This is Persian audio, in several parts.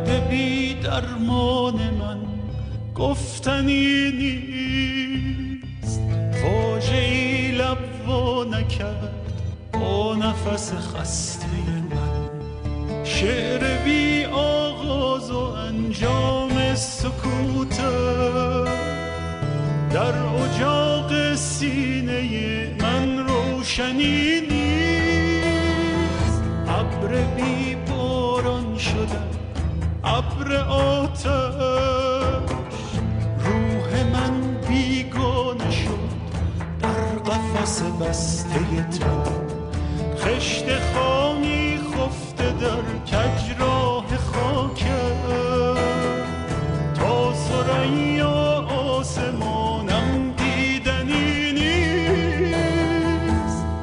درد بی درمان من گفتنی نیست، واژه‌ای لب وا نکرد با نفس خسته من. شعر بی آغاز و انجام سکوت در اجاق سینه من روشنی نیست. ابر بی باران شدم، ابر آتش، روح من بیگانه شد در قفس بسته تو. خشت خامی خفته در کجراه خاکم، تا ثریا آسمانم دیدنی نیست.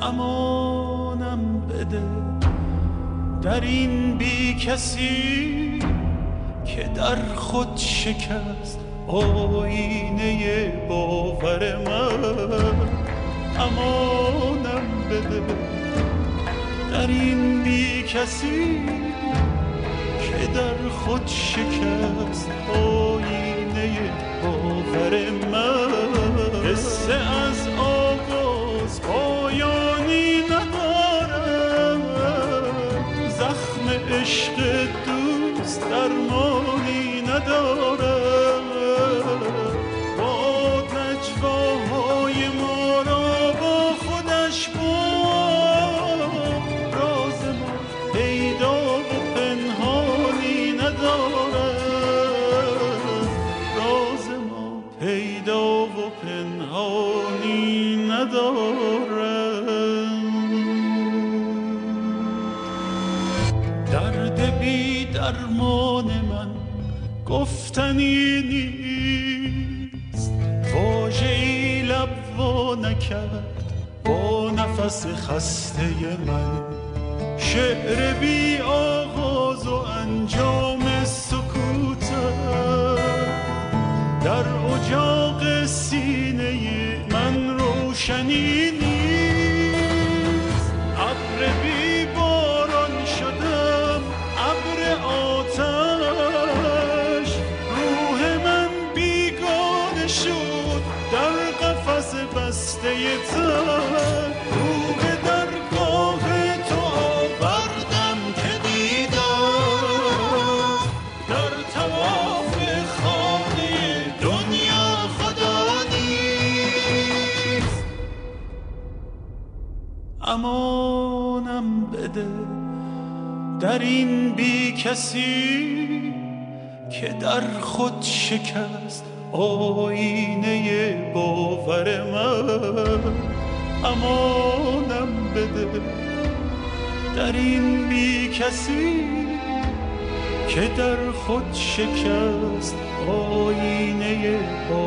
امانم بده در این بی کسی که در خود شکست آینه باور من. امانم بده در این بی کسی که در خود شکست آینه باور من. قصه از آغاز پایانی ندارم، زخم عشق دوست درمانی ندارم. با نجواهای ما را با خودش با راز ما پیدا و پنهانی ندارم. راز ما پیدا و پنهانی ندارم. درد بی درمان من گفتنی نیست، واژه‌ای لب وا نکرد با نفس خسته من. شعر بی آغاز و انجام سکوت در اجاق سینه من روشنی نیست. ابر بی باران شدم، ابر آتش، روح من بیگانه شد در قفس بسته تن. رو به درگاه تو آوردم که دیدم در طواف خانه دنیا خدا نیست. امانم بده در این بی کسی که در خود شکست آینه باور من. امانم بده در این بی کسی که در خود شکست آینه باور من.